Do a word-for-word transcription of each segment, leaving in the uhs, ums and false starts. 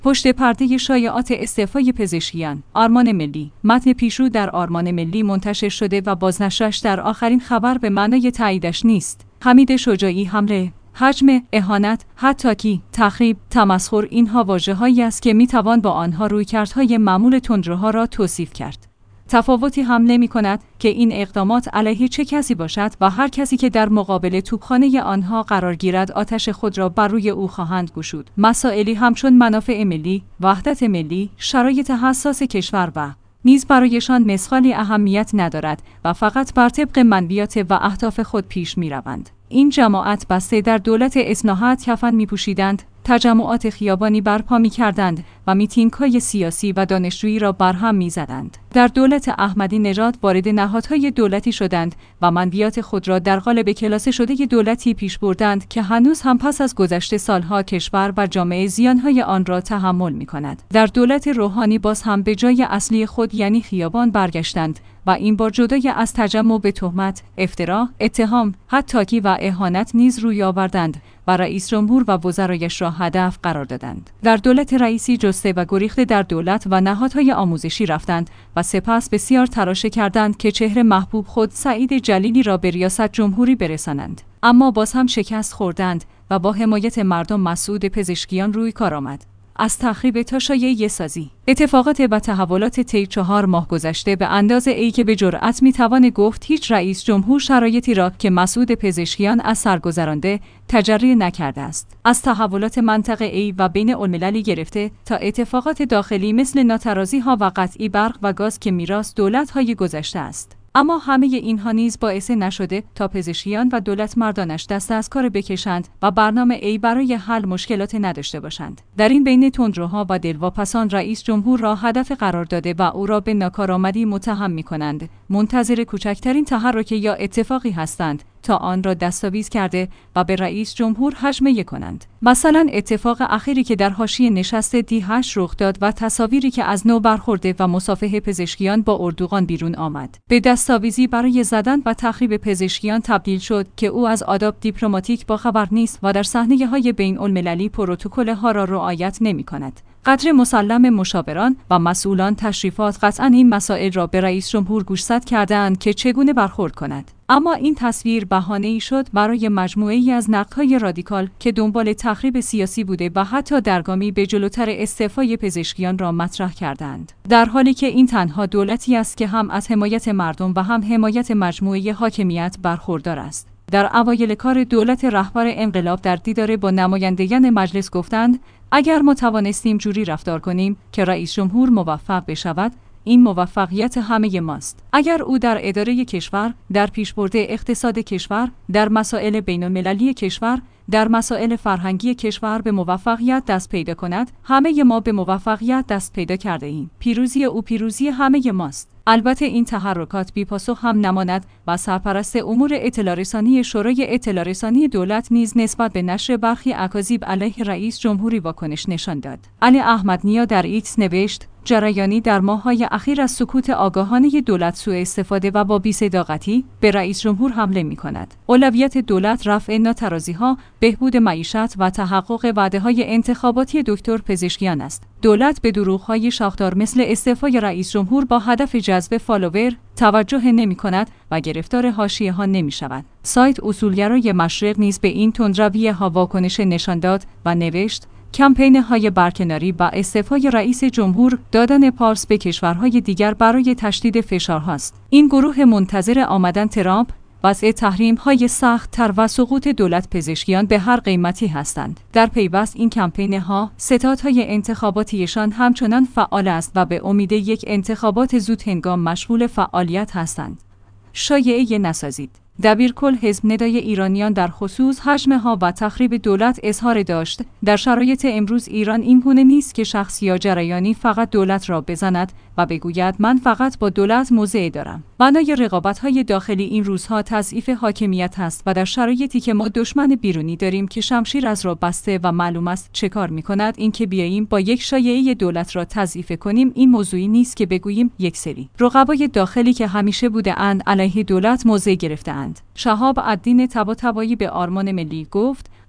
پشت پرده شایعات استعفای پزشکیان. آرمان ملی. متن پیشرو در آرمان ملی منتشر شده و بازنشرش در آخرین خبر به معنای تاییدش نیست. حمید شجاعی. حمله، حجم، اهانت، حطاکی، تخریب، تمسخر اینها واژه‌هایی است که میتوان با آنها رویکردهای معمول تندروها را توصیف کرد. تفاوتی هم نمی‌کند که این اقدامات علیه چه کسی باشد و هر کسی که در مقابل توپخانه آنها قرار گیرد آتش خود را بر روی او خواهند گشود. مسائلی همچون منافع ملی، وحدت ملی، شرایط حساس کشور و نیز برایشان مسخالی اهمیت ندارد و فقط بر طبق منویات و اهداف خود پیش می‌روند. این جماعت بسته در دولت اصلاحات کفن می‌پوشیدند، تجمعات خیابانی برپا می‌کردند و میتینگ‌های سیاسی و دانشجویی را برهم می‌زدند. در دولت احمدی نژاد وارد نهادهای دولتی شدند و منویات خود را در قالب کلاسه شده دولتی پیش بردند که هنوز هم پس از گذشت سالها کشور و جامعه زیانهای آن را تحمل می‌کند. در دولت روحانی باز هم به جای اصلی خود یعنی خیابان برگشتند و این بار جدای از تجمع به تهمت، افترا، اتهام، حطاکی و اهانت نیز روی آوردند و رئیس جمهور و وزرایش را هدف قرار دادند. در دولت رئیسی جسته و گریخته در دولت و نهادهای آموزشی رفتند و سپس بسیار تلاش کردند که چهره محبوب خود سعید جلیلی را به ریاست جمهوری برسانند. اما باز هم شکست خوردند و با حمایت مردم مسعود پزشکیان روی کار آمد. از تخریب تا شایعه سازی. اتفاقات و تحولات طی چهار ماه گذشته به اندازه ای که به جرأت میتوان گفت هیچ رئیس جمهور شرایطی را که مسعود پزشکیان از سر گذرانده تجری نکرده است. از تحولات منطقه ای و بین المللی گرفته تا اتفاقات داخلی مثل ناترازی ها و قطعی برق و گاز که میراث دولت های گذشته است. اما همه اینها نیز باعث نشده تا پزشکیان و دولت مردانش دست از کار بکشند و برنامه ای برای حل مشکلات نداشته باشند. در این بین تندروها و دلواپسان رئیس جمهور را هدف قرار داده و او را به ناکارآمدی متهم می‌کنند. منتظر کوچکترین تحرک یا اتفاقی هستند تا آن را دستاویز کرده و به رئیس جمهور هجمه کنند. مثلا اتفاق اخیری که در حاشیه نشست دی هشت رخ داد و تصاویری که از نو برخورده و مصافحه پزشکیان با اردوغان بیرون آمد به دستاویزی برای زدن و تخریب پزشکیان تبدیل شد که او از آداب دیپلماتیک باخبر نیست و در صحنه‌های بین المللی پروتکل ها را رعایت نمی کند. قدر مسلم مشاوران و مسئولان تشریفات قطعاً این مسائل را به رئیس جمهور گوشزد کردند که چگونه برخورد کند. اما این تصویر بهانه‌ای شد برای مجموعه‌ای از نقدهای رادیکال که دنبال تخریب سیاسی بوده و حتی درگامی به جلوتر استعفای پزشکیان را مطرح کردند. در حالی که این تنها دولتی است که هم از حمایت مردم و هم حمایت مجموعه حاکمیت برخوردار است. در اوایل کار دولت رهبر انقلاب در دیدار با نمایندگان مجلس گفتند اگر ما توانستیم جوری رفتار کنیم که رئیس جمهور موفق بشود، این موفقیت همه ماست. اگر او در اداره کشور، در پیشبرد اقتصاد کشور، در مسائل بین المللی کشور، در مسائل فرهنگی کشور به موفقیت دست پیدا کند، همه ما به موفقیت دست پیدا کرده ایم. پیروزی او پیروزی همه ماست. البته این تحرکات بی‌پاسخ هم نماند و سرپرست امور اطلاع رسانی شورای اطلاع رسانی دولت نیز نسبت به نشر برخی اکاذیب علیه رئیس جمهوری واکنش نشان داد. علی احمد نیا در ایکس نوشت جریانی در ماه‌های اخیر از سکوت آگاهانه دولت سوء استفاده و با بی‌صداقتی به رئیس جمهور حمله می‌کند. اولویت دولت رفع ناترازی‌ها، بهبود معیشت و تحقق وعده‌های انتخاباتی دکتر پزشکیان است. دولت به دروغ‌های شاخدار مثل استعفای رئیس جمهور با هدف جذب فالوور توجه نمی‌کند و گرفتار حاشیه‌ها نمی‌شود. سایت اصولگرای مشرق نیز به این تندروی‌ها واکنش نشان داد و نوشت کمپین‌های برکناری و استعفای رئیس جمهور دادن پارس به کشورهای دیگر برای تشدید فشارهاست. این گروه منتظر آمدن ترامپ، وضع تحریم‌های سخت‌تر و سقوط دولت پزشکیان به هر قیمتی هستند. در پیوست این کمپین‌ها ستادهای انتخاباتیشان همچنان فعال است و به امید یک انتخابات زود هنگام مشغول فعالیت هستند. شایعه نسازید. دبیرکل حزب ندای ایرانیان در خصوص حجم‌ها و تخریب دولت اظهار داشت در شرایط امروز ایران این گونه نیست که شخص یا جریانی فقط دولت را بزند و بگوید من فقط با دولت موضع دارم. معنای رقابت‌های داخلی این روزها تضعیف حاکمیت است و در شرایطی که ما دشمن بیرونی داریم که شمشیر از را بسته و معلوم است چه کار می‌کند، این که بیاییم با یک شایعه دولت را تضعیف کنیم این موضوعی نیست که بگوییم یک سری رقبای داخلی که همیشه بوده‌اند علیه دولت موضع گرفته‌اند. شهاب الدین طباطبایی به آرمان ملی گفت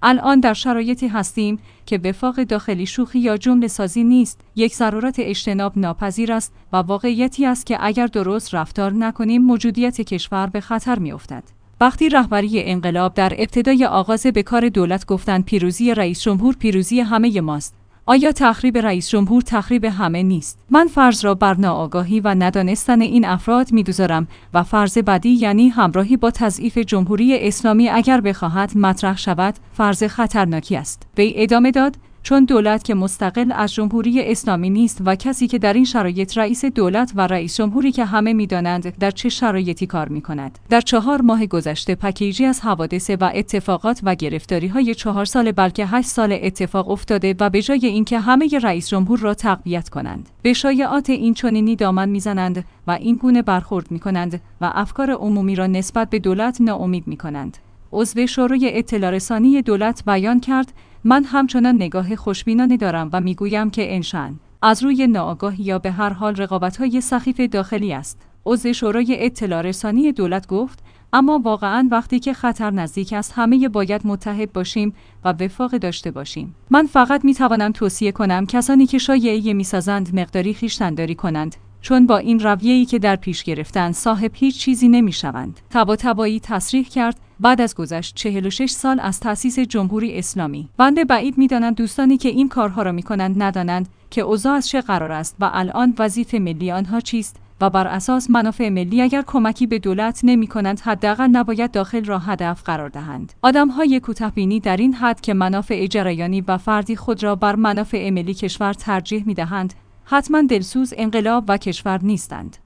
الان در شرایطی هستیم که وفاق داخلی شوخی یا جمله سازی نیست، یک ضرورت اجتناب ناپذیر است و واقعیتی است که اگر درست رفتار نکنیم موجودیت کشور به خطر می‌افتد. وقتی رهبری انقلاب در ابتدای آغاز به کار دولت گفتند پیروزی رئیس جمهور پیروزی همه ماست، آیا تخریب رئیس جمهور تخریب همه نیست؟ من فرض را بر ناآگاهی و ندانستن این افراد می‌گذارم و فرض بعدی یعنی همراهی با تضعیف جمهوری اسلامی اگر بخواهد مطرح شود فرض خطرناکی است. وی ادامه داد چون دولت که مستقل از جمهوری اسلامی نیست و کسی که در این شرایط رئیس دولت و رئیس جمهوری که همه می‌دانند در چه شرایطی کار می‌کند. در چهار ماه گذشته پکیجی از حوادث و اتفاقات و گرفتاری‌های چهار سال بلکه هشت سال اتفاق افتاده و به جای اینکه همه رئیس جمهور را تقویت کنند، به شایعات این چنینی دامن می‌زنند و این گونه برخورد می‌کنند و افکار عمومی را نسبت به دولت ناامید می‌کنند. عضو شورای اطلاع رسانی دولت بیان کرد من همچنان نگاه خوشبینانه دارم و میگویم که انشأن از روی ناآگاهی یا به هر حال رقابت‌های سخیف داخلی است. عضو شورای اطلاع رسانی دولت گفت اما واقعاً وقتی که خطر نزدیک است همه باید متحد باشیم و وفاق داشته باشیم. من فقط میتوانم توصیه کنم کسانی که شایعه میسازند مقداری خویشتن‌داری کنند، چون با این رویه‌ای که در پیش گرفتن صاحب هیچ چیزی نمی‌شوند. طباطبایی تصریح کرد بعد از گذشت چهل و شش سال از تأسیس جمهوری اسلامی. بنده بعید می‌دانم دوستانی که این کارها را می‌کنند ندانند که اوضاع از چه قرار است و الان وظیفه ملی آنها چیست و بر اساس منافع ملی اگر کمکی به دولت نمی‌کنند حداقل نباید داخل را هدف قرار دهند. آدم‌های کوتاه‌بینی در این حد که منافع جریانی و فردی خود را بر منافع ملی کشور ترجیح می‌دهند، حتما دلسوز انقلاب و کشور نیستند.